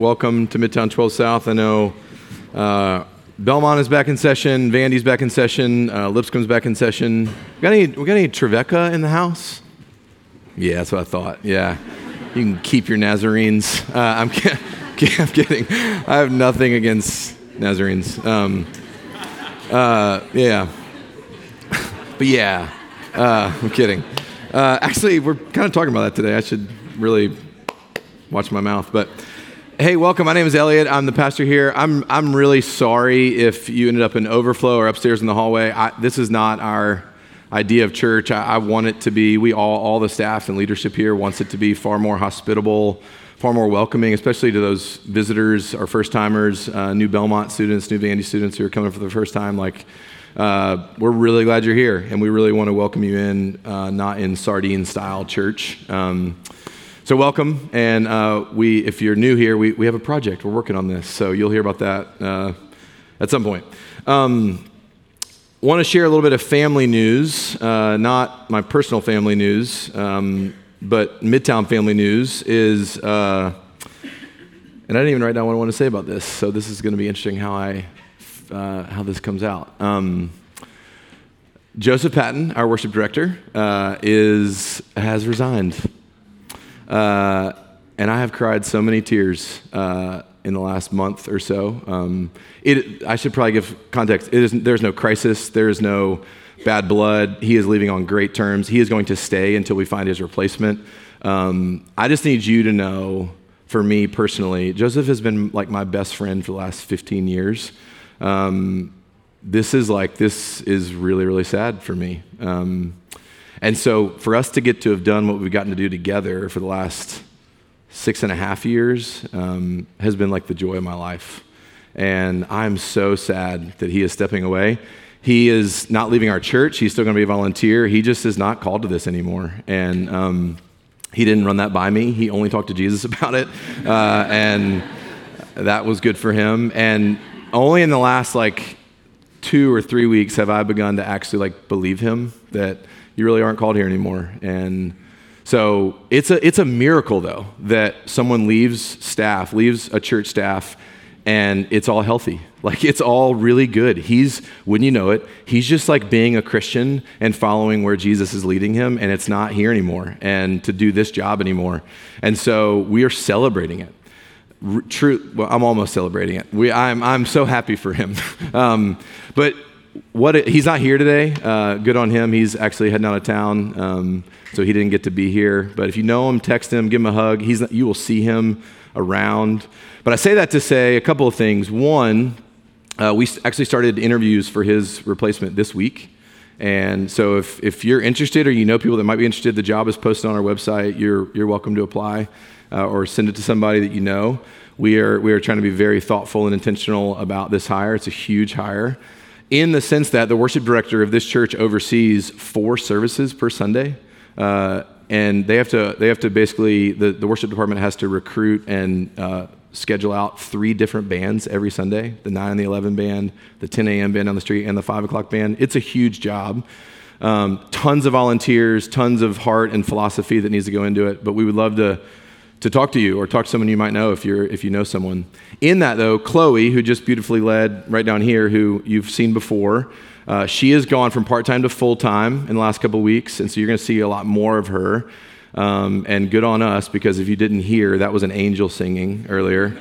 Welcome to Midtown 12 South. I know Belmont is back in session, Vandy's back in session, Lipscomb's back in session. We got any Trevecca in the house? Yeah, that's what I thought. Yeah, you can keep your Nazarenes. I'm kidding. I have nothing against Nazarenes. Yeah, but yeah, I'm kidding. Actually, we're kind of talking about that today. I should really watch my mouth, but. Hey, welcome. My name is Elliot. I'm the pastor here. I'm really sorry if you ended up in overflow or upstairs in the hallway. This is not our idea of church. I want it to be, all the staff and leadership here wants it to be far more hospitable, far more welcoming, especially to those visitors or first-timers, new Belmont students, new Vandy students who are coming for the first time. We're really glad you're here, and we really want to welcome you in, not in sardine-style church. So welcome, and if you're new here, we have a project. We're working on this, so you'll hear about that at some point. Want to share a little bit of family news, not my personal family news, but Midtown family news is, and I didn't even write down what I want to say about this, so this is going to be interesting how this comes out. Joseph Patton, our worship director, has resigned. And I have cried so many tears in the last month or so. I should probably give context. There's no crisis. There is no bad blood. He is leaving on great terms. He is going to stay until we find his replacement. I just need you to know, for me personally, Joseph has been like my best friend for the last 15 years. This is really, really sad for me. And so for us to get to have done what we've gotten to do together for the last 6.5 years has been like the joy of my life. And I'm so sad that he is stepping away. He is not leaving our church. He's still going to be a volunteer. He just is not called to this anymore. And he didn't run that by me. He only talked to Jesus about it. And that was good for him. And only in the last 2 or 3 weeks have I begun to actually believe him that you really aren't called here anymore. And so it's a miracle, though, that someone leaves a church staff, and it's all healthy. It's all really good. Wouldn't you know it, he's just being a Christian and following where Jesus is leading him, and it's not here anymore, and to do this job anymore. And so we are celebrating it. Well, I'm almost celebrating it. I'm so happy for him. But he's not here today. Good on him. He's actually heading out of town, so he didn't get to be here. But if you know him, text him, give him a hug. You will see him around. But I say that to say a couple of things. One, we actually started interviews for his replacement this week. And so if you're interested or you know people that might be interested, the job is posted on our website. You're welcome to apply or send it to somebody that you know. We are trying to be very thoughtful and intentional about this hire. It's a huge hire, in the sense that the worship director of this church oversees 4 services per Sunday, and they have to basically, the worship department has to recruit and schedule out 3 different bands every Sunday: the 9 and the 11 band, the 10 a.m. band on the street, and the 5 o'clock band. It's a huge job. Tons of volunteers, tons of heart and philosophy that needs to go into it. But we would love to talk to you or talk to someone you might know if you know someone. In that, though, Chloe, who just beautifully led right down here, who you've seen before, she has gone from part-time to full-time in the last couple of weeks, and so you're going to see a lot more of her. And good on us, because if you didn't hear, that was an angel singing earlier.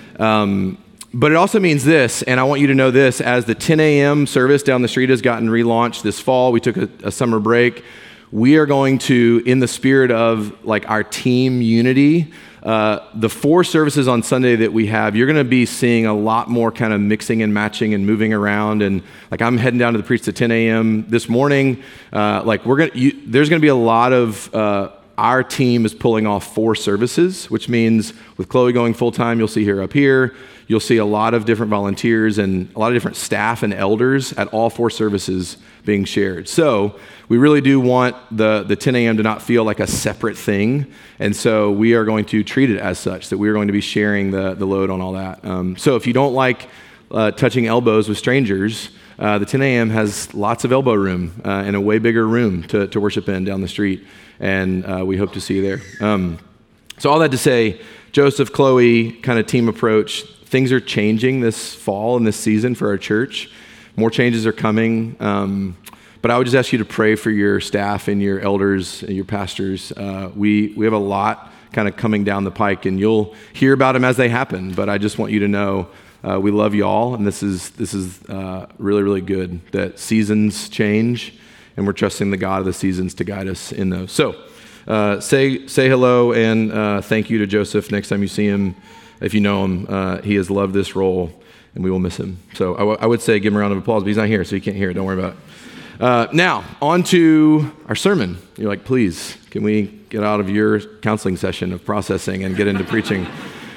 But it also means this, and I want you to know this: as the 10 a.m. service down the street has gotten relaunched this fall, we took a summer break. We are going to, in the spirit of our team unity, the 4 services on Sunday that we have, you're going to be seeing a lot more kind of mixing and matching and moving around. And I'm heading down to the preach at 10 a.m. this morning. There's going to be a lot of our team is pulling off 4 services, which means with Chloe going full time, you'll see her up here. You'll see a lot of different volunteers and a lot of different staff and elders at all 4 services being shared. So we really do want the 10 a.m. to not feel like a separate thing. And so we are going to treat it as such, that we are going to be sharing the load on all that. So if you don't like touching elbows with strangers, the 10 a.m. has lots of elbow room and a way bigger room to worship in down the street. And we hope to see you there. So all that to say, Joseph, Chloe, kind of team approach. Things are changing this fall and this season for our church. More changes are coming. But I would just ask you to pray for your staff and your elders and your pastors. We have a lot kind of coming down the pike, and you'll hear about them as they happen. But I just want you to know we love you all, and this is really, really good that seasons change, and we're trusting the God of the seasons to guide us in those. So say hello and thank you to Joseph next time you see him. If you know him, he has loved this role, and we will miss him. So I would say give him a round of applause, but he's not here, so you can't hear it. Don't worry about it. Now, on to our sermon. You're like, please, can we get out of your counseling session of processing and get into preaching?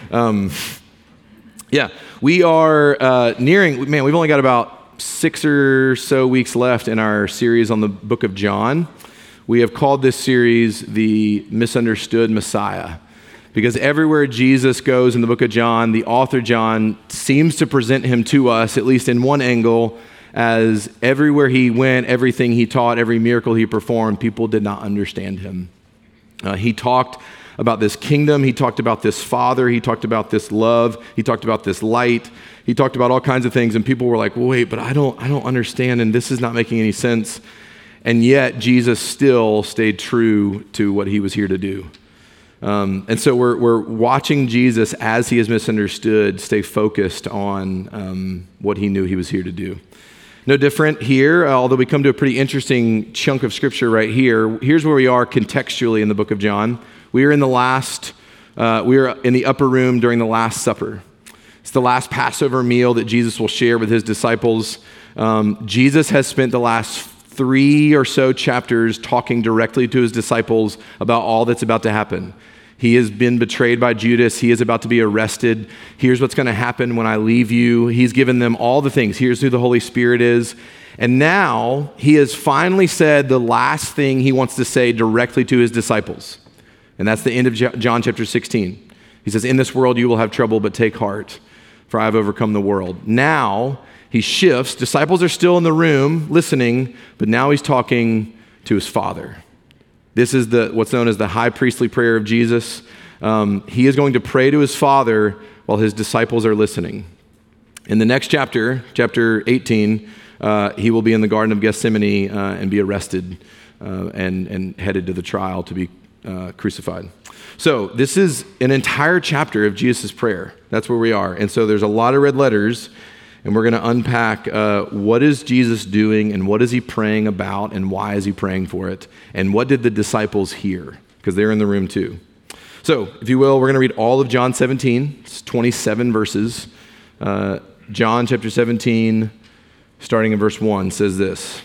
We are nearing, we've only got about 6 or so weeks left in our series on the book of John. We have called this series the Misunderstood Messiah, because everywhere Jesus goes in the book of John, the author John seems to present him to us, at least in one angle, as everywhere he went, everything he taught, every miracle he performed, people did not understand him. He talked about this kingdom, he talked about this Father, he talked about this love, he talked about this light, he talked about all kinds of things, and people were like, well, wait, but I don't understand, and this is not making any sense. And yet Jesus still stayed true to what he was here to do. And so we're watching Jesus, as he is misunderstood, stay focused on what he knew he was here to do. No different here, although we come to a pretty interesting chunk of scripture right here. Here's where we are contextually in the book of John. We are in the upper room during the Last Supper. It's the last Passover meal that Jesus will share with his disciples. Jesus has spent the last 3 or so chapters talking directly to his disciples about all that's about to happen. He has been betrayed by Judas. He is about to be arrested. Here's what's going to happen when I leave you. He's given them all the things. Here's who the Holy Spirit is. And now he has finally said the last thing he wants to say directly to his disciples. And that's the end of John chapter 16. He says, in this world you will have trouble, but take heart, for I have overcome the world. Now he shifts. Disciples are still in the room listening, but now he's talking to his Father. This is what's known as the high priestly prayer of Jesus. He is going to pray to his Father while his disciples are listening. In the next chapter, chapter 18, he will be in the Garden of Gethsemane and be arrested and headed to the trial to be crucified. So this is an entire chapter of Jesus' prayer. That's where we are. And so there's a lot of red letters, and we're going to unpack what is Jesus doing and what is he praying about and why is he praying for it, and what did the disciples hear, because they're in the room too. So if you will, we're going to read all of John 17. It's 27 verses. John chapter 17, starting in verse 1, says this.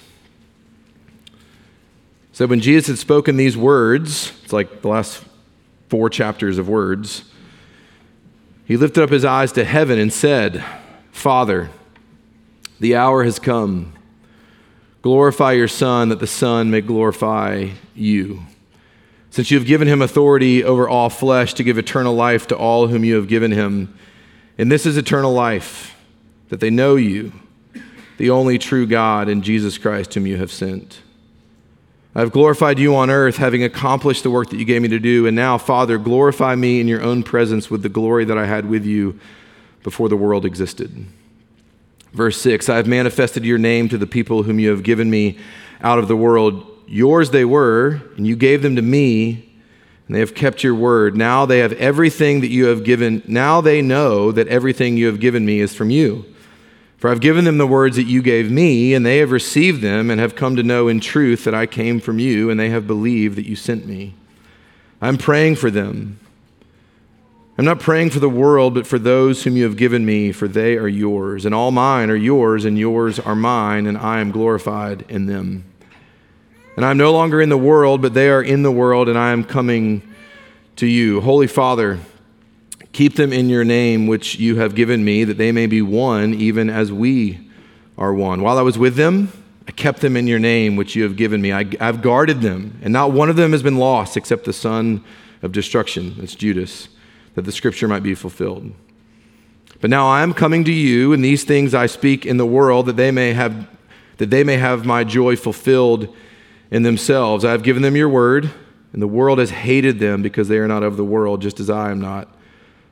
So when Jesus had spoken these words, it's like the last 4 chapters of words, he lifted up his eyes to heaven and said, Father, the hour has come. Glorify your Son, that the Son may glorify you. Since you have given him authority over all flesh to give eternal life to all whom you have given him. And this is eternal life, that they know you, the only true God, and Jesus Christ whom you have sent. I have glorified you on earth, having accomplished the work that you gave me to do. And now, Father, glorify me in your own presence with the glory that I had with you before the world existed. Verse 6, I have manifested your name to the people whom you have given me out of the world. Yours they were, and you gave them to me, and they have kept your word. Now they have everything that you have given. Now they know that everything you have given me is from you. For I've given them the words that you gave me, and they have received them and have come to know in truth that I came from you, and they have believed that you sent me. I'm praying for them. I'm not praying for the world, but for those whom you have given me, for they are yours, and all mine are yours, and yours are mine, and I am glorified in them. And I am no longer in the world, but they are in the world, and I am coming to you. Holy Father, keep them in your name, which you have given me, that they may be one, even as we are one. While I was with them, I kept them in your name, which you have given me. I've guarded them, and not one of them has been lost, except the son of destruction, that's Judas, that the scripture might be fulfilled. But now I am coming to you, and these things I speak in the world, that they may have my joy fulfilled in themselves. I have given them your word, and the world has hated them because they are not of the world, just as I am not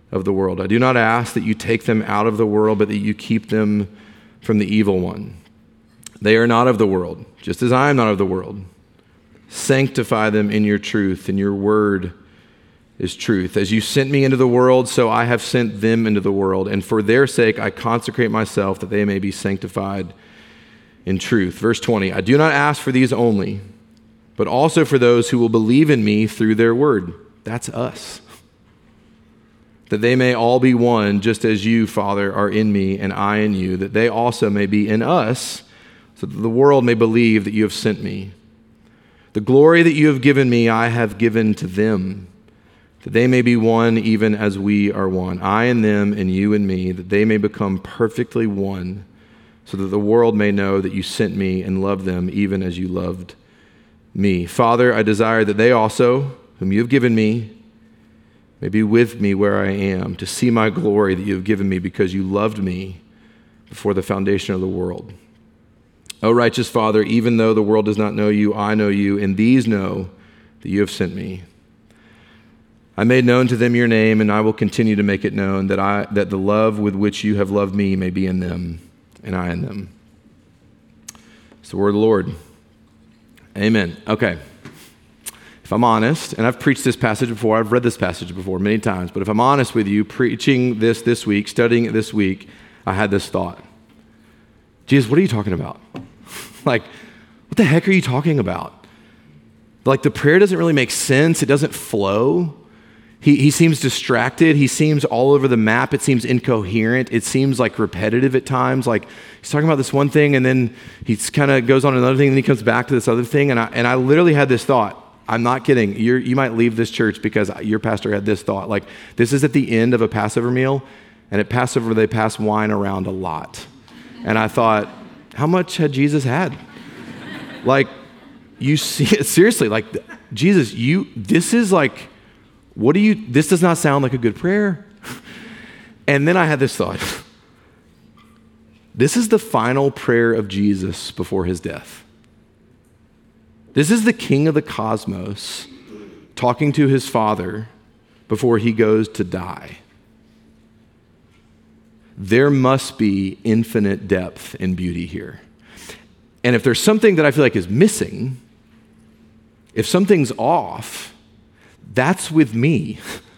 of the world. I do not ask that you take them out of the world, but that you keep them from the evil one. They are not of the world, just as I am not of the world. Sanctify them in your truth, and your word is truth. As you sent me into the world, so I have sent them into the world, and for their sake I consecrate myself, that they may be sanctified in truth. Verse 20, I do not ask for these only, but also for those who will believe in me through their word. That's us. That they may all be one, just as you, Father, are in me and I in you, that they also may be in us, so that the world may believe that you have sent me. The glory that you have given me, I have given to them, that they may be one even as we are one, I and them and you and me, that they may become perfectly one, so that the world may know that you sent me and loved them even as you loved me. Father, I desire that they also, whom you have given me, may be with me where I am, to see my glory that you have given me because you loved me before the foundation of the world. O righteous Father, even though the world does not know you, I know you, and these know that you have sent me. I made known to them your name, and I will continue to make it known, that the love with which you have loved me may be in them, and I in them. It's the word of the Lord. Amen. Okay. If I'm honest, and I've preached this passage before, I've read this passage before many times, but if I'm honest with you, preaching this week, studying it this week, I had this thought. Jesus, what are you talking about? Like, what the heck are you talking about? Like, the prayer doesn't really make sense. It doesn't flow. He seems distracted. He seems all over the map. It seems incoherent. It seems like repetitive at times. Like, he's talking about this one thing, and then he kind of goes on another thing, and then he comes back to this other thing. And I literally had this thought. I'm not kidding. You might leave this church because your pastor had this thought. Like, this is at the end of a Passover meal, and at Passover, they pass wine around a lot. And I thought, how much had Jesus had? Like, you see, seriously, like, Jesus, this is like, this does not sound like a good prayer. And then I had this thought. This is the final prayer of Jesus before his death. This is the king of the cosmos talking to his Father before he goes to die. There must be infinite depth and beauty here. And if there's something that I feel like is missing, if something's off, that's with me.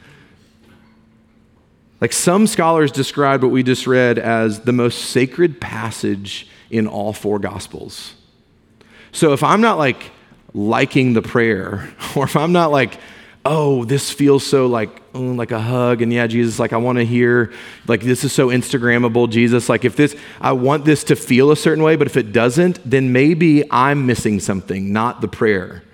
Like, some scholars described what we just read as the most sacred passage in all four Gospels. So if I'm not like liking the prayer, or if I'm not like, oh, this feels so like a hug, and yeah, Jesus, like, I want to hear, like, this is so Instagrammable, Jesus, like, I want this to feel a certain way, but if it doesn't, then maybe I'm missing something, not the prayer.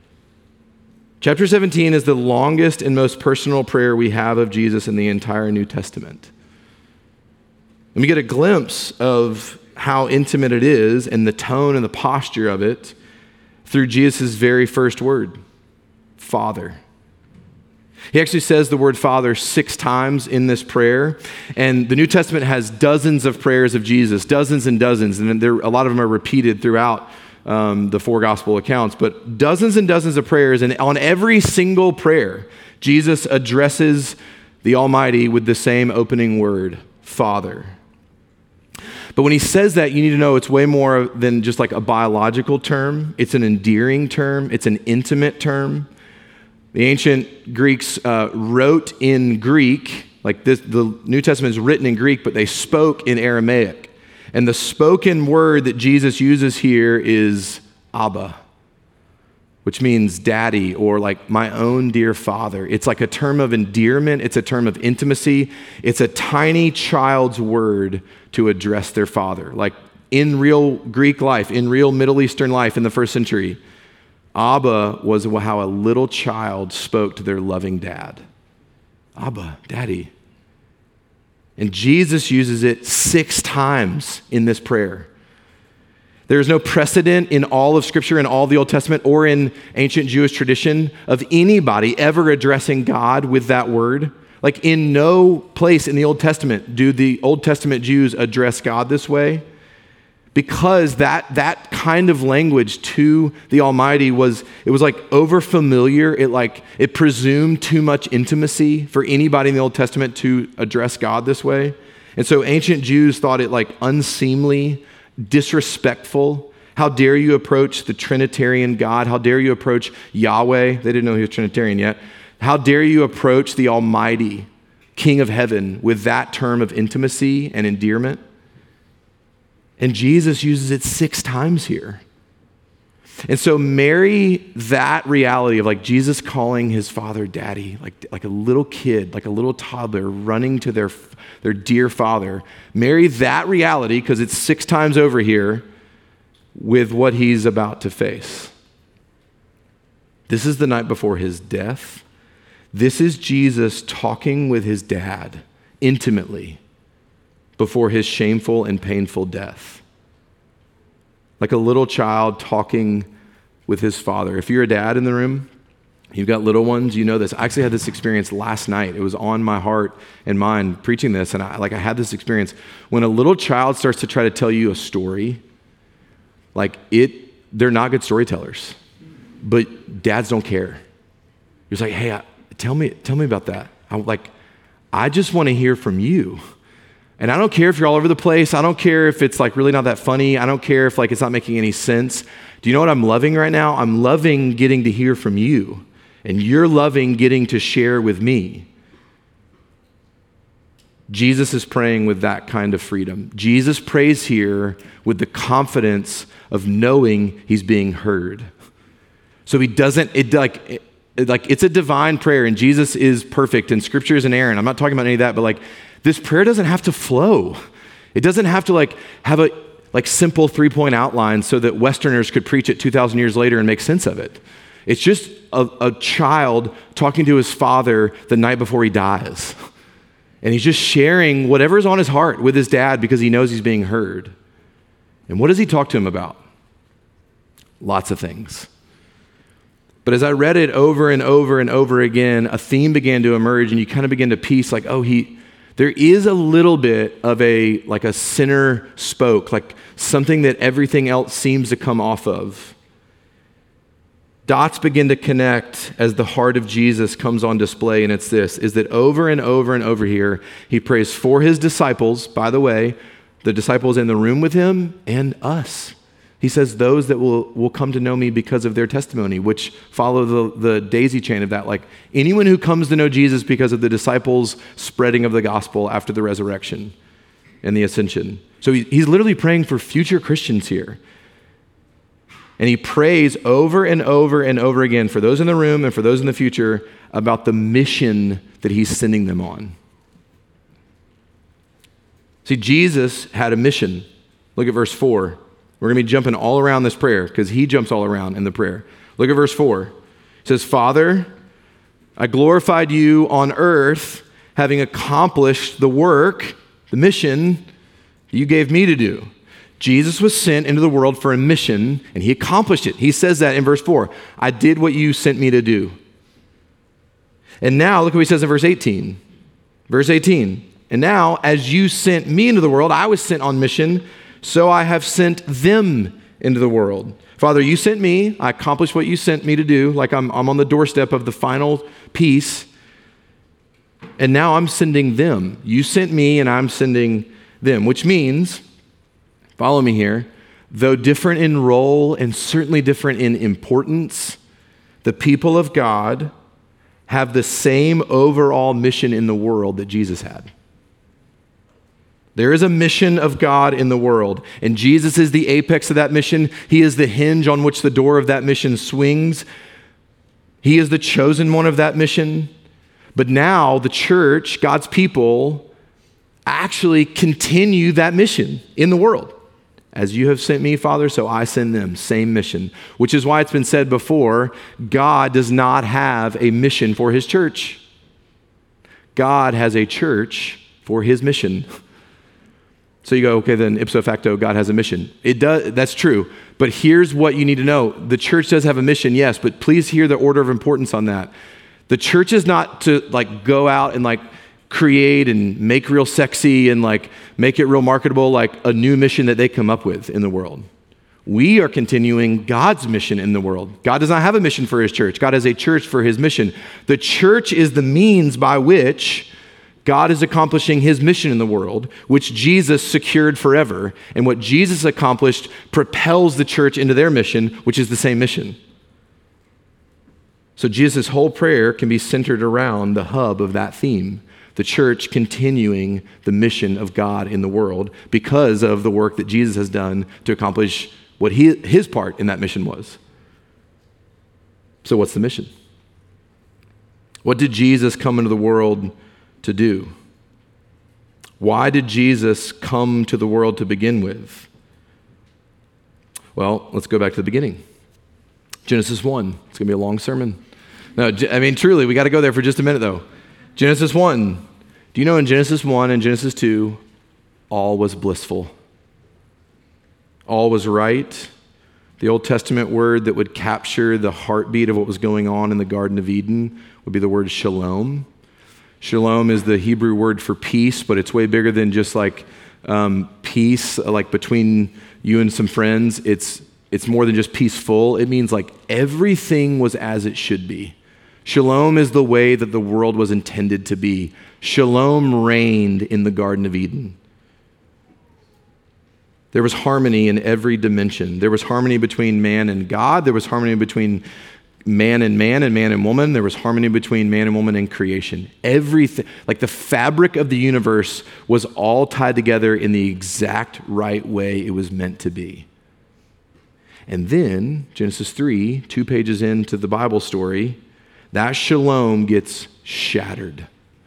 Chapter 17 is the longest and most personal prayer we have of Jesus in the entire New Testament. And we get a glimpse of how intimate it is and the tone and the posture of it through Jesus' very first word, Father. He actually says the word Father 6 times in this prayer, and the New Testament has dozens of prayers of Jesus, dozens and dozens, and a lot of them are repeated throughout the 4 gospel accounts, but dozens and dozens of prayers, and on every single prayer, Jesus addresses the Almighty with the same opening word, Father. But when he says that, you need to know it's way more than just like a biological term. It's an endearing term. It's an intimate term. The ancient Greeks wrote in Greek, like this, the New Testament is written in Greek, but they spoke in Aramaic. And the spoken word that Jesus uses here is Abba, which means daddy, or like my own dear father. It's like a term of endearment. It's a term of intimacy. It's a tiny child's word to address their father. Like in real Greek life, in real Middle Eastern life in the first century, Abba was how a little child spoke to their loving dad. Abba, daddy. And Jesus uses it 6 times in this prayer. There is no precedent in all of Scripture, in all the Old Testament, or in ancient Jewish tradition of anybody ever addressing God with that word. Like, in no place in the Old Testament do the Old Testament Jews address God this way. because that kind of language to the Almighty was like over familiar. It presumed too much intimacy for anybody in the Old Testament to address God this way. And so ancient Jews thought it like unseemly, disrespectful. How dare you approach the Trinitarian God? How dare you approach Yahweh? They didn't know he was Trinitarian yet. How dare you approach the Almighty King of heaven with that term of intimacy and endearment? And Jesus uses it 6 times here. And so marry that reality of like Jesus calling his father daddy, like a little kid, like a little toddler running to their dear father. Marry that reality, because it's 6 times over here, with what he's about to face. This is the night before his death. This is Jesus talking with his dad intimately before his shameful and painful death. Like a little child talking with his father. If you're a dad in the room, you've got little ones, you know this. I actually had this experience last night. It was on my heart and mind preaching this, and I had this experience. When a little child starts to try to tell you a story, they're not good storytellers, but dads don't care. You're just like, hey, tell me about that. I just want to hear from you. And I don't care if you're all over the place. I don't care if it's like really not that funny. I don't care if like it's not making any sense. Do you know what I'm loving right now? I'm loving getting to hear from you, and you're loving getting to share with me. Jesus is praying with that kind of freedom. Jesus prays here with the confidence of knowing he's being heard. So he doesn't, it's a divine prayer, and Jesus is perfect, and scripture is inerrant. I'm not talking about any of that, but this prayer doesn't have to flow. It doesn't have to have a simple 3-point outline so that Westerners could preach it 2,000 years later and make sense of it. It's just a child talking to his father the night before he dies. And he's just sharing whatever's on his heart with his dad because he knows he's being heard. And what does he talk to him about? Lots of things. But as I read it over and over and over again, a theme began to emerge, and you kind of begin to piece there is a little bit of a center spoke, like something that everything else seems to come off of. Dots begin to connect as the heart of Jesus comes on display, and it's this, is that over and over and over here, he prays for his disciples, by the way, the disciples in the room with him, and us. He says those that will come to know me because of their testimony, which follow the daisy chain of that. Like anyone who comes to know Jesus because of the disciples' spreading of the gospel after the resurrection and the ascension. So he's literally praying for future Christians here. And he prays over and over and over again for those in the room and for those in the future about the mission that he's sending them on. See, Jesus had a mission. Look at verse 4. We're going to be jumping all around this prayer because he jumps all around in the prayer. Look at verse 4. It says, Father, I glorified you on earth, having accomplished the work, the mission you gave me to do. Jesus was sent into the world for a mission, and he accomplished it. He says that in verse 4. I did what you sent me to do. And now, look what he says in verse 18. Verse 18. And now, as you sent me into the world, I was sent on mission, so I have sent them into the world. Father, you sent me. I accomplished what you sent me to do. Like I'm on the doorstep of the final piece. And now I'm sending them. You sent me and I'm sending them, which means, follow me here, though different in role and certainly different in importance, the people of God have the same overall mission in the world that Jesus had. There is a mission of God in the world, and Jesus is the apex of that mission. He is the hinge on which the door of that mission swings. He is the chosen one of that mission. But now the church, God's people, actually continue that mission in the world. As you have sent me, Father, so I send them. Same mission. Which is why it's been said before, God does not have a mission for his church. God has a church for his mission. So you go, okay, then ipso facto, God has a mission. It does. That's true. But here's what you need to know. The church does have a mission, yes, but please hear the order of importance on that. The church is not to go out and create and make real sexy and like make it real marketable, like a new mission that they come up with in the world. We are continuing God's mission in the world. God does not have a mission for his church. God has a church for his mission. The church is the means by which God is accomplishing his mission in the world, which Jesus secured forever. And what Jesus accomplished propels the church into their mission, which is the same mission. So Jesus' whole prayer can be centered around the hub of that theme, the church continuing the mission of God in the world because of the work that Jesus has done to accomplish what his part in that mission was. So what's the mission? What did Jesus come into the world to do? Why did Jesus come to the world to begin with? Well, let's go back to the beginning. Genesis 1. It's going to be a long sermon. No, I mean, truly, we got to go there for just a minute, though. Genesis 1. Do you know in Genesis 1 and Genesis 2, all was blissful? All was right. The Old Testament word that would capture the heartbeat of what was going on in the Garden of Eden would be the word shalom. Shalom is the Hebrew word for peace, but it's way bigger than just like peace, like between you and some friends. It's more than just peaceful. It means like everything was as it should be. Shalom is the way that the world was intended to be. Shalom reigned in the Garden of Eden. There was harmony in every dimension. There was harmony between man and God. There was harmony between man and man and woman. There was harmony between man and woman in creation. Everything, like the fabric of the universe was all tied together in the exact right way it was meant to be. And then, Genesis 3, 2 pages into the Bible story, that shalom gets shattered.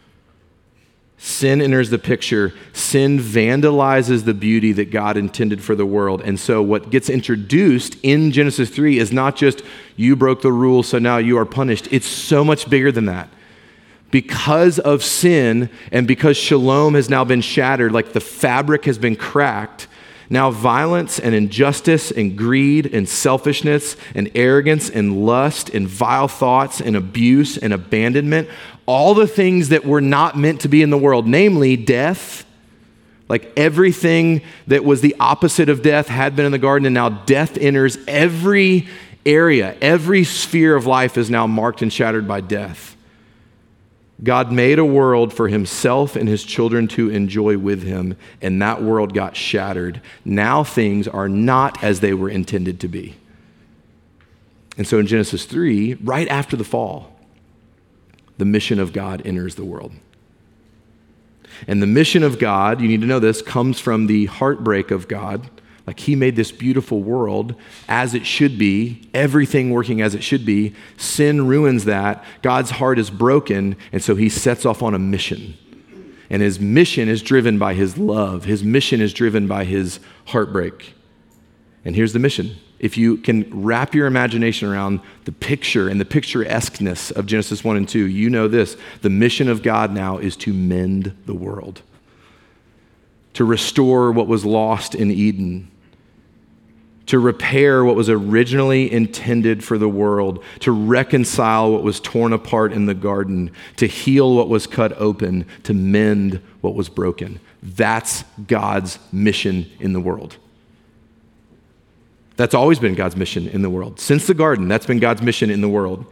Sin enters the picture. Sin vandalizes the beauty that God intended for the world. And so what gets introduced in Genesis 3 is not just you broke the rules, so now you are punished. It's so much bigger than that. Because of sin and because shalom has now been shattered, like the fabric has been cracked, now violence and injustice and greed and selfishness and arrogance and lust and vile thoughts and abuse and abandonment, all the things that were not meant to be in the world, namely death, like everything that was the opposite of death had been in the garden, and now death enters every area, every sphere of life is now marked and shattered by death. God made a world for himself and his children to enjoy with him, and that world got shattered. Now things are not as they were intended to be. And so in Genesis 3, right after the fall, the mission of God enters the world. And the mission of God, you need to know this, comes from the heartbreak of God. Like he made this beautiful world as it should be, everything working as it should be. Sin ruins that. God's heart is broken, and so he sets off on a mission. And his mission is driven by his love. His mission is driven by his heartbreak. And here's the mission. If you can wrap your imagination around the picture and the picturesqueness of Genesis 1 and 2, you know this. The mission of God now is to mend the world, to restore what was lost in Eden, to repair what was originally intended for the world, to reconcile what was torn apart in the garden, to heal what was cut open, to mend what was broken. That's God's mission in the world. That's always been God's mission in the world. Since the garden, that's been God's mission in the world.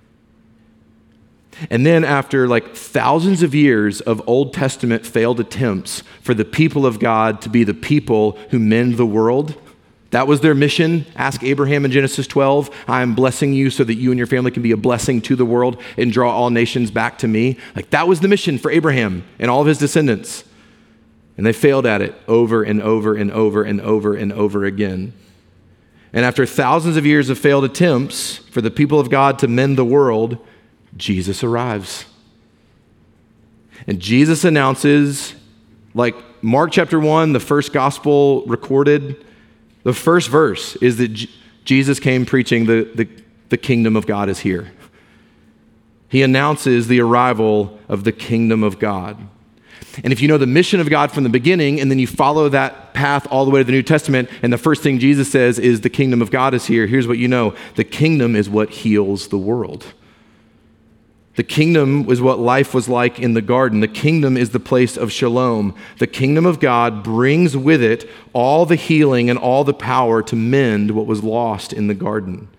And then after like thousands of years of Old Testament failed attempts for the people of God to be the people who mend the world, that was their mission. Ask Abraham in Genesis 12, I am blessing you so that you and your family can be a blessing to the world and draw all nations back to me. Like that was the mission for Abraham and all of his descendants. And they failed at it over and over and over and over and over again. And after thousands of years of failed attempts for the people of God to mend the world, Jesus arrives. And Jesus announces, like Mark chapter 1, the first gospel recorded, the first verse is that Jesus came preaching the kingdom of God is here. He announces the arrival of the kingdom of God. And if you know the mission of God from the beginning, and then you follow that path all the way to the New Testament, and the first thing Jesus says is the kingdom of God is here, here's what you know. The kingdom is what heals the world. The kingdom is what life was like in the garden. The kingdom is the place of shalom. The kingdom of God brings with it all the healing and all the power to mend what was lost in the garden.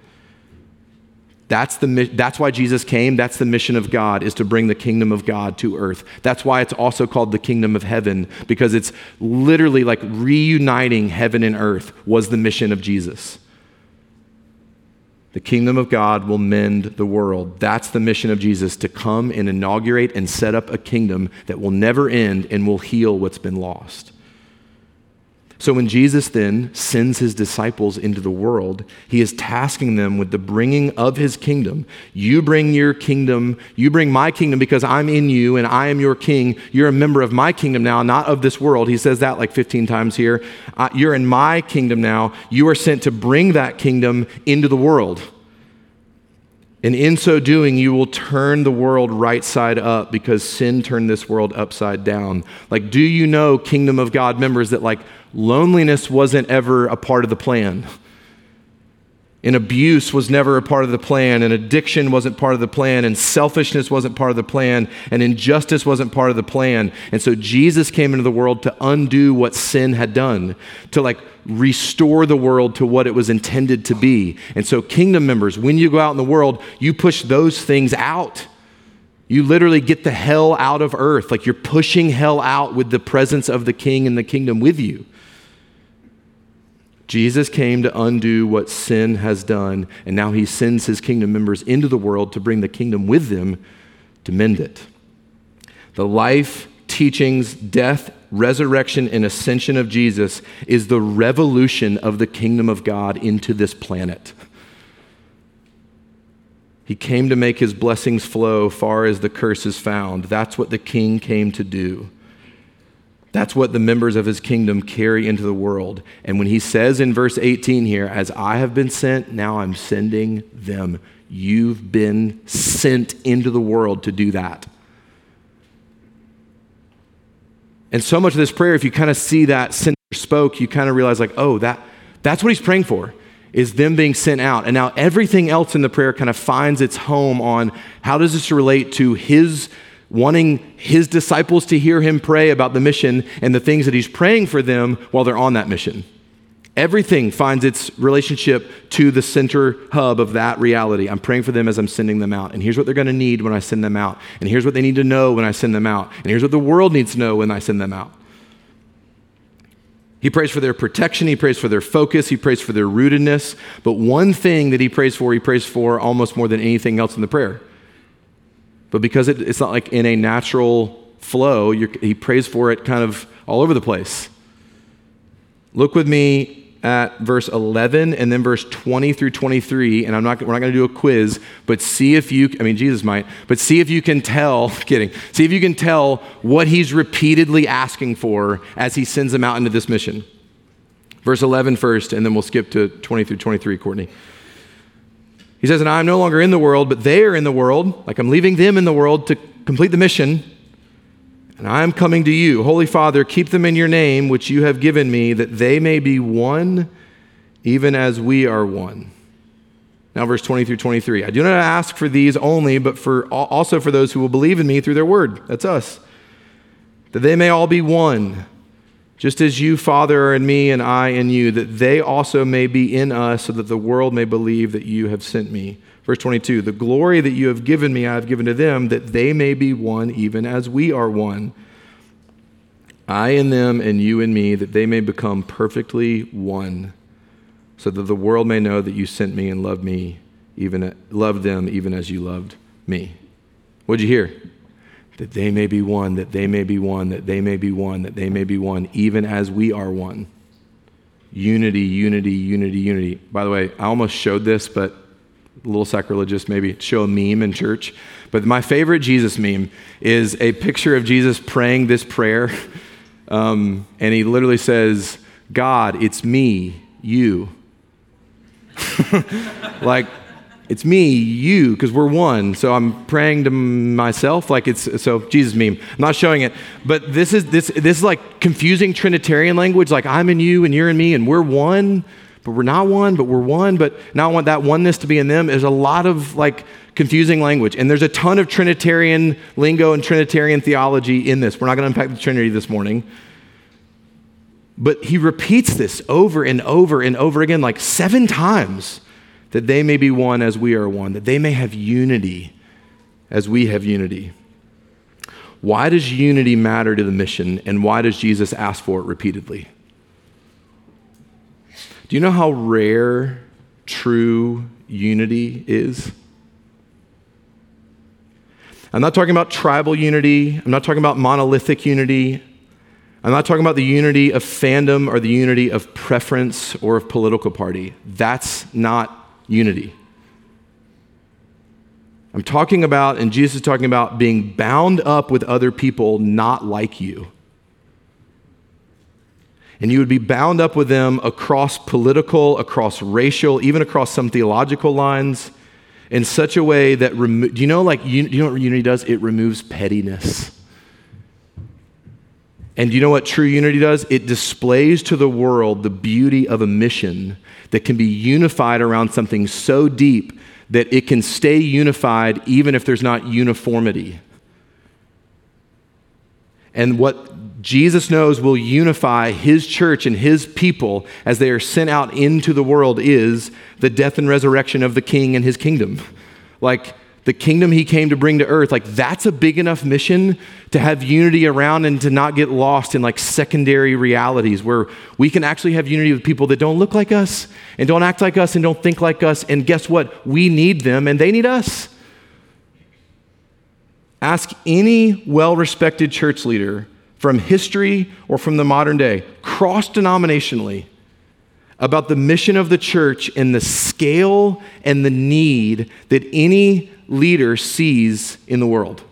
That's why Jesus came. That's the mission of God, is to bring the kingdom of God to earth. That's why it's also called the kingdom of heaven, because it's literally like reuniting heaven and earth was the mission of Jesus. The kingdom of God will mend the world. That's the mission of Jesus, to come and inaugurate and set up a kingdom that will never end and will heal what's been lost. So when Jesus then sends his disciples into the world, he is tasking them with the bringing of his kingdom. You bring your kingdom, you bring my kingdom because I'm in you and I am your king. You're a member of my kingdom now, not of this world. He says that like 15 times here. You're in my kingdom now. You are sent to bring that kingdom into the world. And in so doing, you will turn the world right side up, because sin turned this world upside down. Like, do you know, kingdom of God members, that like loneliness wasn't ever a part of the plan? And abuse was never a part of the plan, and addiction wasn't part of the plan, and selfishness wasn't part of the plan, and injustice wasn't part of the plan. And so Jesus came into the world to undo what sin had done, to like restore the world to what it was intended to be. And so kingdom members, when you go out in the world, you push those things out. You literally get the hell out of earth. Like, you're pushing hell out with the presence of the king and the kingdom with you. Jesus came to undo what sin has done, and now he sends his kingdom members into the world to bring the kingdom with them to mend it. The life, teachings, death, resurrection, and ascension of Jesus is the revolution of the kingdom of God into this planet. He came to make his blessings flow far as the curse is found. That's what the king came to do. That's what the members of his kingdom carry into the world. And when he says in verse 18 here, as I have been sent, now I'm sending them. You've been sent into the world to do that. And so much of this prayer, if you kind of see that sender spoke, you kind of realize like, oh, that's what he's praying for, is them being sent out. And now everything else in the prayer kind of finds its home on how does this relate to his wanting his disciples to hear him pray about the mission and the things that he's praying for them while they're on that mission. Everything finds its relationship to the center hub of that reality. I'm praying for them as I'm sending them out. And here's what they're going to need when I send them out. And here's what they need to know when I send them out. And here's what the world needs to know when I send them out. He prays for their protection. He prays for their focus. He prays for their rootedness. But one thing that he prays for almost more than anything else in the prayer. But because it's not like in a natural flow, he prays for it kind of all over the place. Look with me at verse 11 and then verse 20 through 23, and we're not going to do a quiz, but see if Jesus might, but see if you can tell, see if you can tell what he's repeatedly asking for as he sends them out into this mission. Verse 11 first, and then we'll skip to 20 through 23, Courtney. He says, and I am no longer in the world, but they are in the world. Like, I'm leaving them in the world to complete the mission. And I am coming to you. Holy Father, keep them in your name, which you have given me, that they may be one, even as we are one. Now, verse 20 through 23. I do not ask for these only, but also for those who will believe in me through their word. That's us. That they may all be one. Just as you, Father, are in me and I in you, that they also may be in us, so that the world may believe that you have sent me. Verse 22, the glory that you have given me, I have given to them, that they may be one, even as we are one. I in them and you in me, that they may become perfectly one, so that the world may know that you sent me and loved them even as you loved me. What'd you hear? That they may be one, that they may be one, that they may be one, that they may be one, even as we are one. Unity, unity, unity, unity. By the way, I almost showed this, but a little sacrilegious maybe, show a meme in church. But my favorite Jesus meme is a picture of Jesus praying this prayer. And he literally says, God, it's me, you. Like, it's me, you, because we're one. So I'm praying to myself, so Jesus meme. I'm not showing it, but this is like confusing Trinitarian language, like I'm in you and you're in me and we're one. but we're not one, but we're one, but now I want that oneness to be in them. There's a lot of like confusing language. And there's a ton of Trinitarian lingo and Trinitarian theology in this. We're not going to unpack the Trinity this morning. But he repeats this over and over and over again, like 7 times, that they may be one as we are one, that they may have unity as we have unity. Why does unity matter to the mission, and why does Jesus ask for it repeatedly? Do you know how rare true unity is? I'm not talking about tribal unity. I'm not talking about monolithic unity. I'm not talking about the unity of fandom or the unity of preference or of political party. That's not unity. I'm talking about, and Jesus is talking about, being bound up with other people not like you. And you would be bound up with them across political, across racial, even across some theological lines in such a way that, do you know what unity does? It removes pettiness. And do you know what true unity does? It displays to the world the beauty of a mission that can be unified around something so deep that it can stay unified even if there's not uniformity. And what Jesus knows will unify his church and his people as they are sent out into the world is the death and resurrection of the King and his kingdom. Like the kingdom he came to bring to earth, like that's a big enough mission to have unity around and to not get lost in like secondary realities where we can actually have unity with people that don't look like us and don't act like us and don't think like us. And guess what? We need them and they need us. Ask any well-respected church leader from history or from the modern day, cross-denominationally, about the mission of the church and the scale and the need that any leader sees in the world.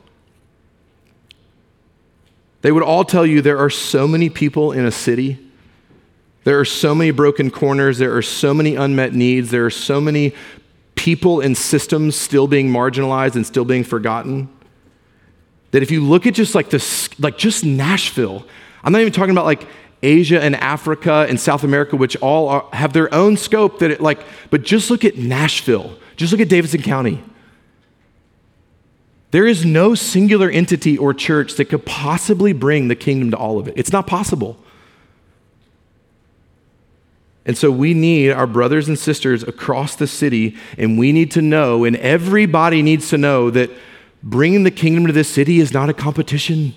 They would all tell you there are so many people in a city. There are so many broken corners. There are so many unmet needs. There are so many people and systems still being marginalized and still being forgotten. That if you look at just like this, like just Nashville, I'm not even talking about like Asia and Africa and South America, which all have their own scope that it like, but just look at Nashville. Just look at Davidson County. There is no singular entity or church that could possibly bring the kingdom to all of it. It's not possible. And so we need our brothers and sisters across the city, and we need to know, and everybody needs to know that bringing the kingdom to this city is not a competition.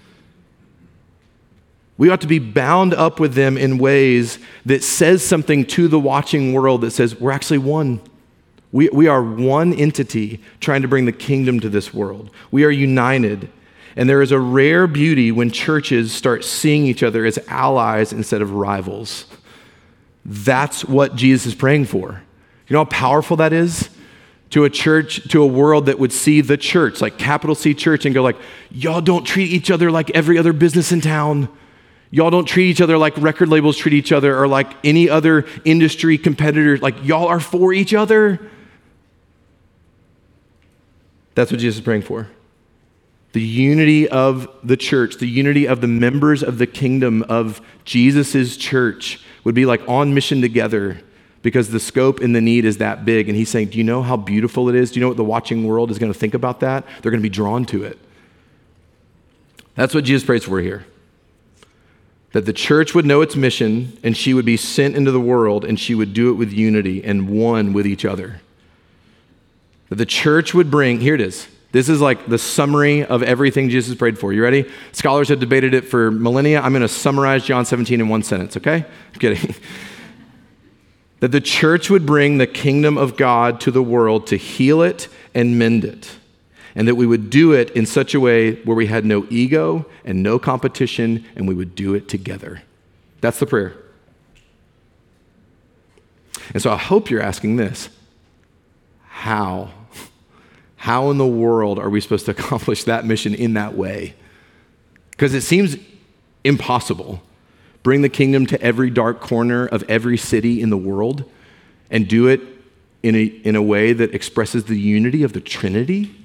We ought to be bound up with them in ways that says something to the watching world that says we're actually one. We are one entity trying to bring the kingdom to this world. We are united. And there is a rare beauty when churches start seeing each other as allies instead of rivals. That's what Jesus is praying for. You know how powerful that is? To a church, to a world that would see the church, like capital C church, and go like, y'all don't treat each other like every other business in town. Y'all don't treat each other like record labels treat each other or like any other industry competitors. Like y'all are for each other. That's what Jesus is praying for. The unity of the church, the unity of the members of the kingdom of Jesus' church would be like on mission together because the scope and the need is that big. And he's saying, do you know how beautiful it is? Do you know what the watching world is going to think about that? They're going to be drawn to it. That's what Jesus prays for here. That the church would know its mission and she would be sent into the world and she would do it with unity and one with each other. That the church would bring, here it is. This is like the summary of everything Jesus prayed for. You ready? Scholars have debated it for millennia. I'm going to summarize John 17 in one sentence, okay? I'm kidding. That the church would bring the kingdom of God to the world to heal it and mend it. And that we would do it in such a way where we had no ego and no competition, and we would do it together. That's the prayer. And so I hope you're asking this. How? How in the world are we supposed to accomplish that mission in that way? Because it seems impossible. Bring the kingdom to every dark corner of every city in the world and do it in a way that expresses the unity of the Trinity?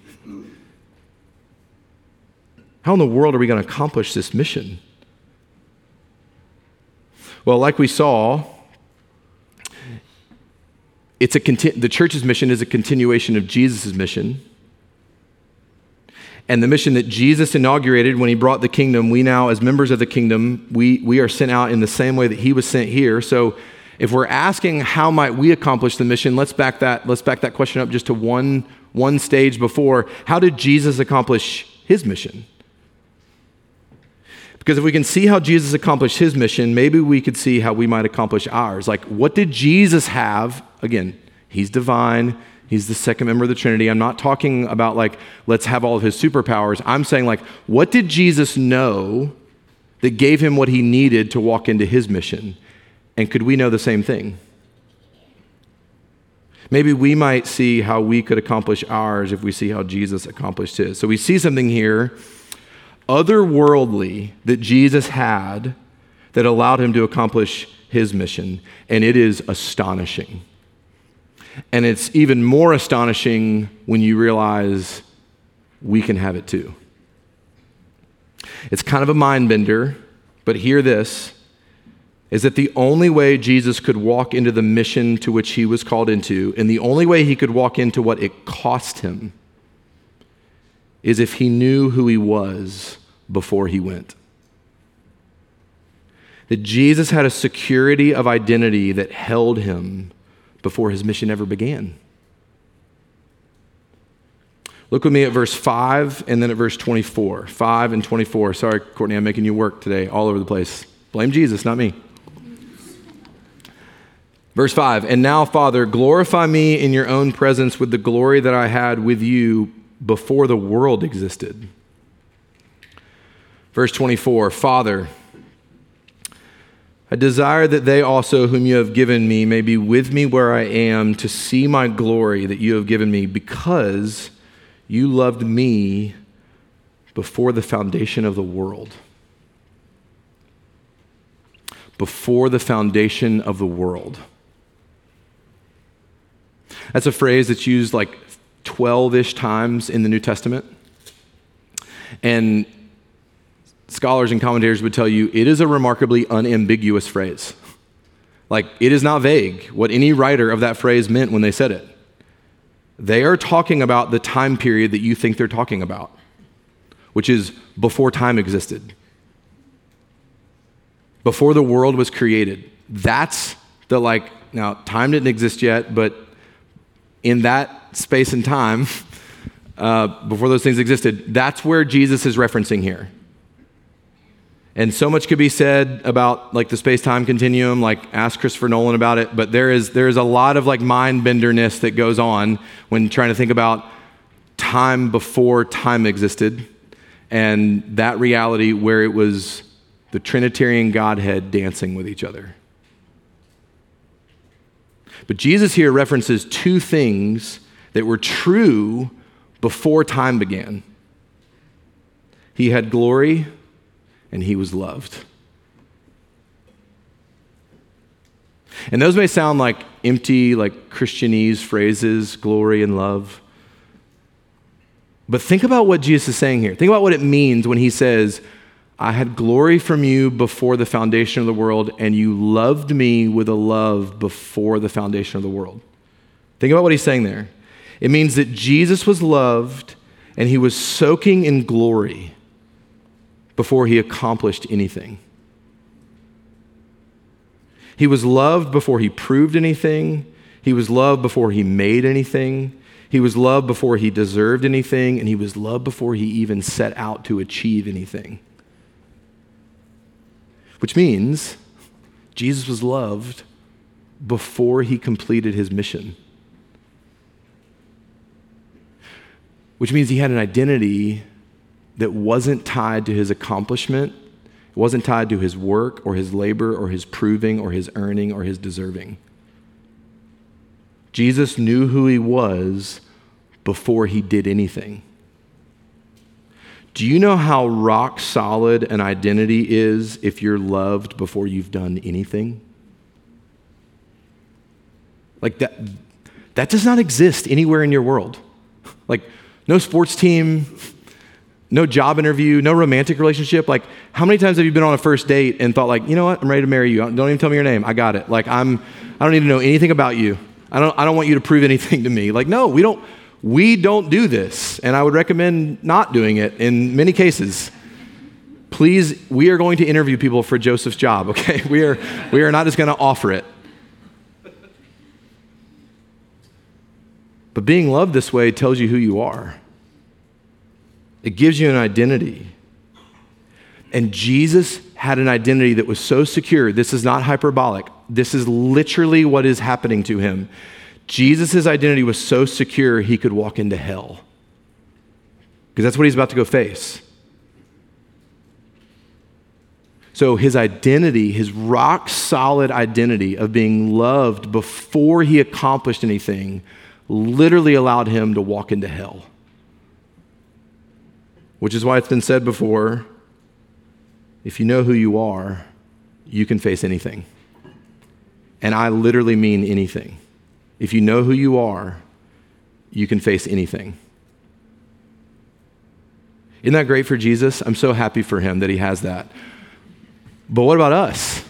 How in the world are we going to accomplish this mission? Well, like we saw, the church's mission is a continuation of Jesus' mission. And the mission that Jesus inaugurated when he brought the kingdom, we now, as members of the kingdom, we are sent out in the same way that he was sent here. So if we're asking how might we accomplish the mission, let's back that question up just to one stage before. How did Jesus accomplish his mission? Because if we can see how Jesus accomplished his mission, maybe we could see how we might accomplish ours. Like, what did Jesus have? Again, he's divine. He's the second member of the Trinity. I'm not talking about like, let's have all of his superpowers. I'm saying like, what did Jesus know that gave him what he needed to walk into his mission? And could we know the same thing? Maybe we might see how we could accomplish ours if we see how Jesus accomplished his. So we see something here, otherworldly, that Jesus had that allowed him to accomplish his mission. And it is astonishing. And it's even more astonishing when you realize we can have it too. It's kind of a mind bender, but hear this, is that the only way Jesus could walk into the mission to which he was called into, and the only way he could walk into what it cost him, is if he knew who he was before he went. That Jesus had a security of identity that held him before his mission ever began. Look with me at verse 5 and then at verse 24. 5 and 24. Sorry, Courtney, I'm making you work today all over the place. Blame Jesus, not me. Verse 5, and now, Father, glorify me in your own presence with the glory that I had with you before the world existed. Verse 24, Father, I desire that they also whom you have given me may be with me where I am to see my glory that you have given me because you loved me before the foundation of the world. Before the foundation of the world. That's a phrase that's used like 12-ish times in the New Testament. And scholars and commentators would tell you it is a remarkably unambiguous phrase. Like, it is not vague what any writer of that phrase meant when they said it. They are talking about the time period that you think they're talking about, which is before time existed. Before the world was created. That's the now time didn't exist yet, but in that space and time, before those things existed, that's where Jesus is referencing here. And so much could be said about like the space-time continuum, like ask Christopher Nolan about it, but there is a lot of like mind-benderness that goes on when trying to think about time before time existed and that reality where it was the Trinitarian Godhead dancing with each other. But Jesus here references two things that were true before time began. He had glory and he was loved. And those may sound like empty, like Christianese phrases, glory and love. But think about what Jesus is saying here. Think about what it means when he says, I had glory from you before the foundation of the world, and you loved me with a love before the foundation of the world. Think about what he's saying there. It means that Jesus was loved, and he was soaking in glory before he accomplished anything. He was loved before he proved anything. He was loved before he made anything. He was loved before he deserved anything, and he was loved before he even set out to achieve anything. Which means Jesus was loved before he completed his mission. Which means he had an identity that wasn't tied to his accomplishment, it wasn't tied to his work or his labor or his proving or his earning or his deserving. Jesus knew who he was before he did anything. Do you know how rock solid an identity is if you're loved before you've done anything? Like that does not exist anywhere in your world. Like no sports team, no job interview, no romantic relationship. Like how many times have you been on a first date and thought like, you know what, I'm ready to marry you. Don't even tell me your name. I got it. Like I don't need to know anything about you. I don't want you to prove anything to me. Like, no, we don't do this. And I would recommend not doing it in many cases. Please, we are going to interview people for Joseph's job, okay? We are not just going to offer it. But being loved this way tells you who you are. It gives you an identity. And Jesus had an identity that was so secure. This is not hyperbolic. This is literally what is happening to him. Jesus' identity was so secure he could walk into hell. Because that's what he's about to go face. So his identity, his rock solid identity of being loved before he accomplished anything, literally allowed him to walk into hell. Which is why it's been said before, if you know who you are, you can face anything. And I literally mean anything. If you know who you are, you can face anything. Isn't that great for Jesus? I'm so happy for him that he has that. But what about us?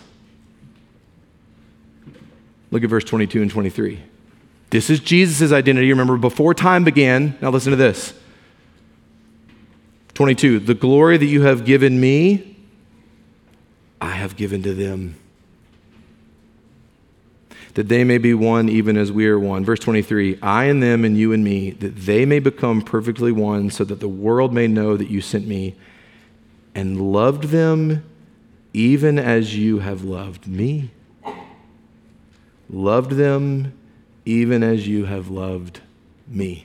Look at verse 22 and 23. This is Jesus' identity. Remember, before time began. Now listen to this. 22, the glory that you have given me, I have given to them, that they may be one even as we are one. Verse 23, I and them and you and me, that they may become perfectly one, so that the world may know that you sent me and loved them even as you have loved me. Loved them even as you have loved me.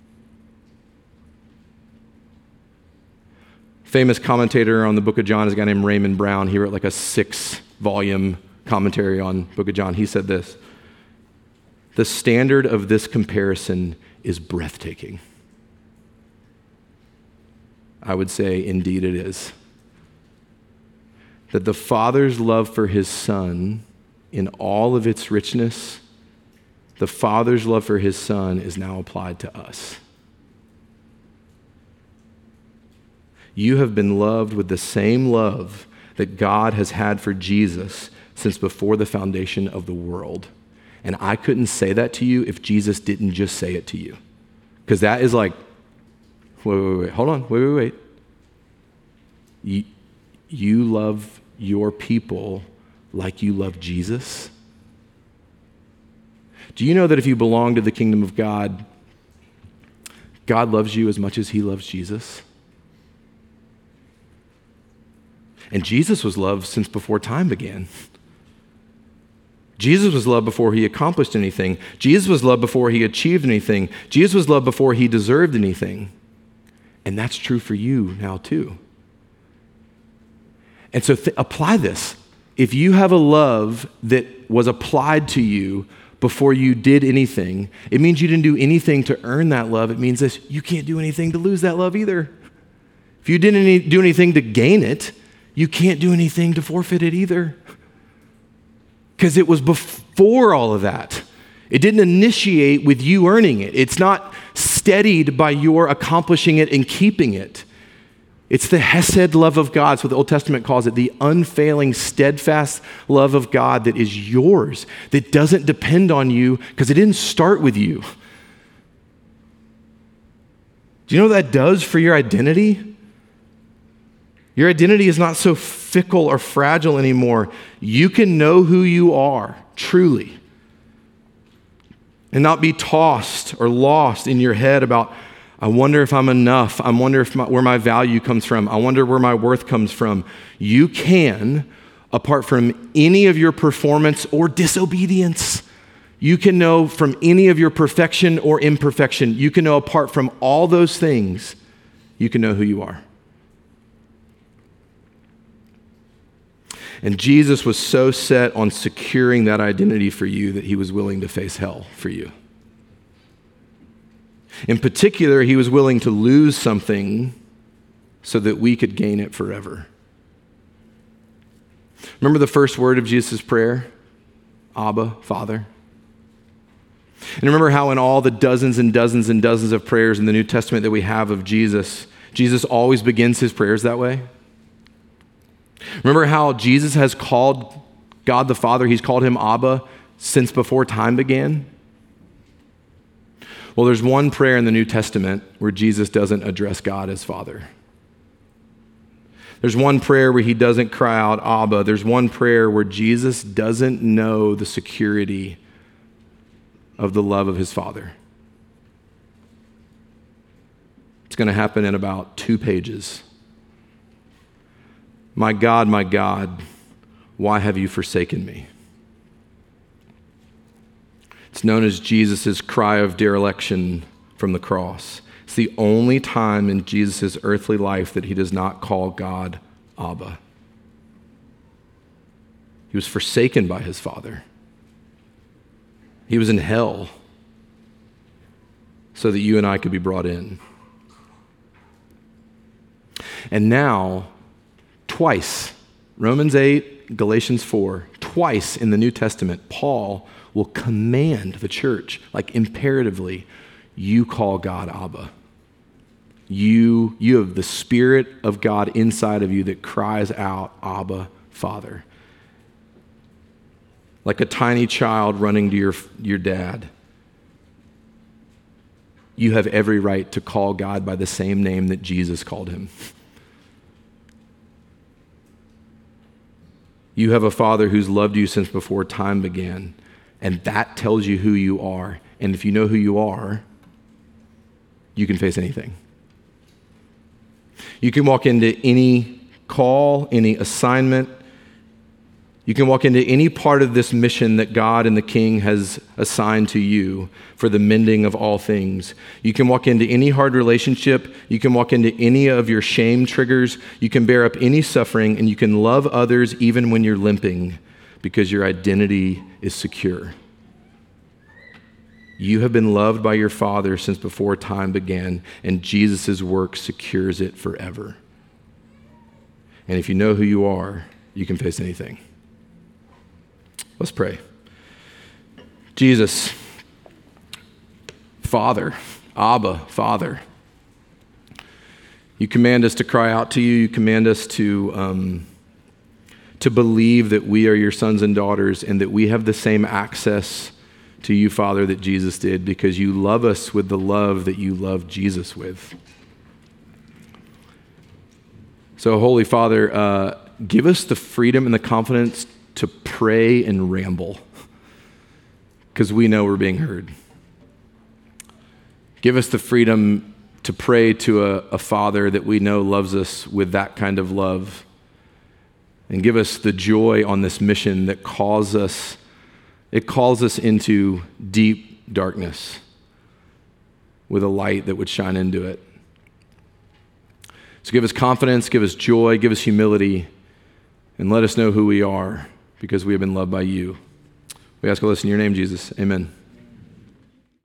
Famous commentator on the book of John is a guy named Raymond Brown. He wrote like a 6-volume commentary on the book of John. He said this: the standard of this comparison is breathtaking. I would say, indeed it is. That the Father's love for his Son, in all of its richness, the Father's love for his Son is now applied to us. You have been loved with the same love that God has had for Jesus since before the foundation of the world. And I couldn't say that to you if Jesus didn't just say it to you. Because that is like, wait, hold on, wait. You love your people like you love Jesus? Do you know that if you belong to the kingdom of God, God loves you as much as he loves Jesus? And Jesus was loved since before time began. Jesus was loved before he accomplished anything. Jesus was loved before he achieved anything. Jesus was loved before he deserved anything. And that's true for you now too. And so apply this. If you have a love that was applied to you before you did anything, it means you didn't do anything to earn that love. It means this: you can't do anything to lose that love either. If you didn't do anything to gain it, you can't do anything to forfeit it either. Because it was before all of that. It didn't initiate with you earning it. It's not steadied by your accomplishing it and keeping it. It's the hesed love of God. That's what the Old Testament calls it, the unfailing, steadfast love of God that is yours, that doesn't depend on you because it didn't start with you. Do you know what that does for your identity? Your identity is not so fickle or fragile anymore. You can know who you are, truly, and not be tossed or lost in your head about, I wonder if I'm enough. I wonder where my value comes from. I wonder where my worth comes from. You can, apart from any of your performance or disobedience, you can know from any of your perfection or imperfection. You can know apart from all those things, you can know who you are. And Jesus was so set on securing that identity for you that he was willing to face hell for you. In particular, he was willing to lose something so that we could gain it forever. Remember the first word of Jesus' prayer? Abba, Father. And remember how in all the dozens and dozens and dozens of prayers in the New Testament that we have of Jesus, Jesus always begins his prayers that way? Remember how Jesus has called God the Father, he's called him Abba since before time began? Well, there's one prayer in the New Testament where Jesus doesn't address God as Father. There's one prayer where he doesn't cry out, Abba. There's one prayer where Jesus doesn't know the security of the love of his Father. It's going to happen in about 2 pages. My God, why have you forsaken me? It's known as Jesus' cry of dereliction from the cross. It's the only time in Jesus' earthly life that he does not call God Abba. He was forsaken by his Father. He was in hell so that you and I could be brought in. And now, twice, Romans 8, Galatians 4, twice in the New Testament, Paul will command the church, like imperatively, you call God Abba. You have the Spirit of God inside of you that cries out, Abba, Father. Like a tiny child running to your dad. You have every right to call God by the same name that Jesus called him. You have a Father who's loved you since before time began, and that tells you who you are. And if you know who you are, you can face anything. You can walk into any call, any assignment. You can walk into any part of this mission that God and the King has assigned to you for the mending of all things. You can walk into any hard relationship. You can walk into any of your shame triggers. You can bear up any suffering, and you can love others even when you're limping because your identity is secure. You have been loved by your Father since before time began, and Jesus' work secures it forever. And if you know who you are, you can face anything. Let's pray. Jesus, Father, Abba, Father, you command us to cry out to you. You command us to believe that we are your sons and daughters and that we have the same access to you, Father, that Jesus did, because you love us with the love that you loved Jesus with. So, Holy Father, give us the freedom and the confidence to pray and ramble, because we know we're being heard. Give us the freedom to pray to a Father that we know loves us with that kind of love. And give us the joy on this mission that calls us into deep darkness with a light that would shine into it. So give us confidence, give us joy, give us humility, and let us know who we are because we have been loved by you. We ask all this in your name, Jesus. Amen.